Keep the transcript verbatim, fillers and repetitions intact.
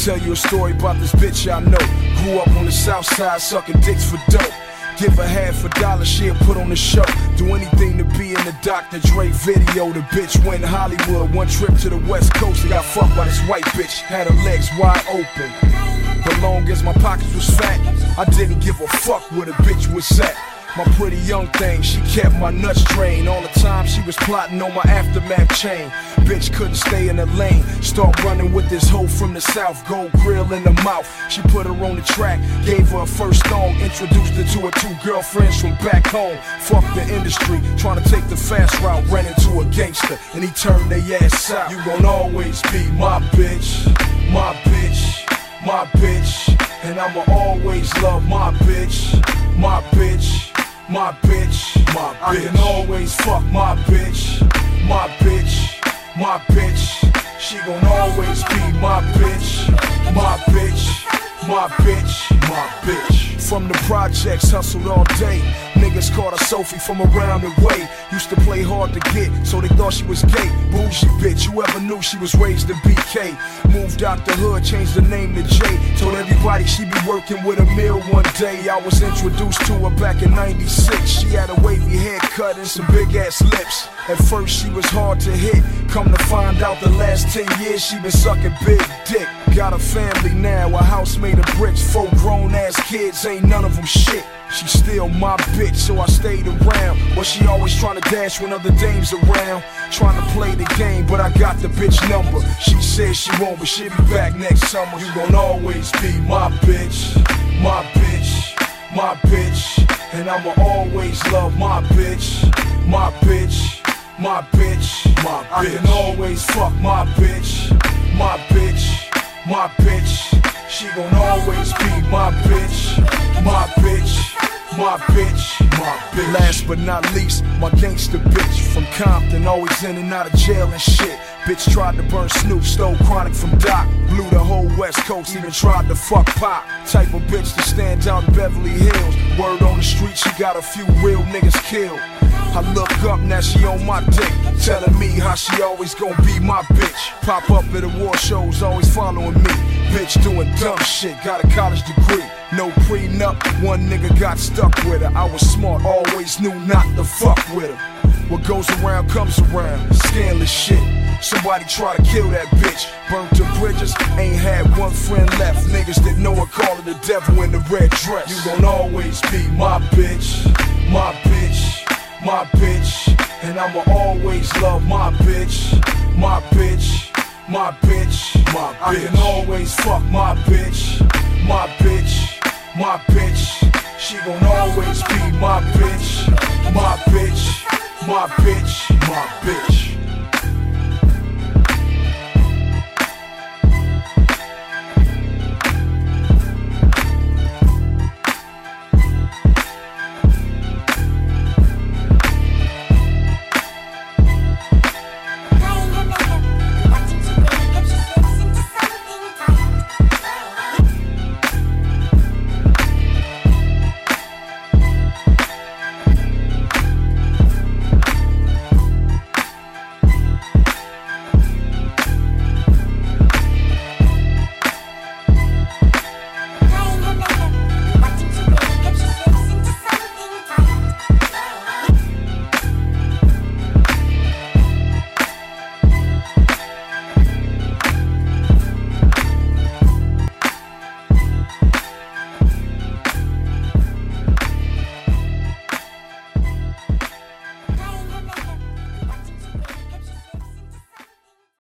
tell you a story about this bitch I know. Grew up on the south side sucking dicks for dope. Give her half a dollar, she'll put on the show. Do anything to be in the Doctor Dre video. The bitch went Hollywood, one trip to the West Coast and got fucked by this white bitch. Had her legs wide open. But long as my pockets was fat, I didn't give a fuck where the bitch was at. My pretty young thing, she kept my nuts drained. All the time she was plotting on my aftermath chain. Bitch couldn't stay in the lane. Start running with this hoe from the south. Gold grill in the mouth. She put her on the track, gave her a first song. Introduced her to her two girlfriends from back home. Fuck the industry, trying to take the fast route. Ran into a gangster and he turned their ass out. You gon' always be my bitch, my bitch, my bitch. And I'ma always love my bitch, my bitch, my bitch, my bitch. I can always fuck my bitch, my bitch, my bitch. She gon' always be my bitch, my bitch, my bitch, my bitch. From the projects, hustled all day. Niggas called her Sophie from around the way. Used to play hard to get, so they thought she was gay. Bougie bitch, whoever knew she was raised in B K. Moved out the hood, changed the name to J. Told everybody she be working with a meal one day. I was introduced to her back in ninety-six. She had a wavy haircut and some big ass lips. At first she was hard to hit. Come to find out the last ten years she been sucking big dick. Got a family now, a house made of bricks. Four grown ass kids, ain't none of them shit. She still my bitch, so I stayed around. But she always trying to dash when other dames around. Trying to play the game, but I got the bitch number. She says she won't, but she'll be back next summer. You gon' always be my bitch, my bitch, my bitch. And I'ma always love my bitch, my bitch, my bitch, my bitch. I can always fuck my bitch, my bitch, my bitch. She gon' always be my bitch, my bitch, my bitch, my bitch. Last but not least, my gangster bitch from Compton, always in and out of jail and shit. Bitch tried to burn Snoop, stole Chronic from Doc. Blew the whole West Coast, even tried to fuck Pop. Type of bitch to stand out in Beverly Hills. Word on the street, she got a few real niggas killed. I look up, now she on my dick, telling me how she always gon' be my bitch. Pop up at award shows, always following me. Bitch doing dumb shit, got a college degree. No prenup, one nigga got stuck with her. I was smart, always knew not to fuck with her. What goes around comes around, scandalous shit. Somebody try to kill that bitch. Burnt the bridges, ain't had one friend left. Niggas that know her call her the devil in the red dress. You gon' always be my bitch, my bitch, my bitch. And I'ma always love my bitch, my bitch, my bitch, my bitch. I can always fuck my bitch, my bitch, my bitch. She gon' always be my bitch, my bitch, my bitch, my bitch.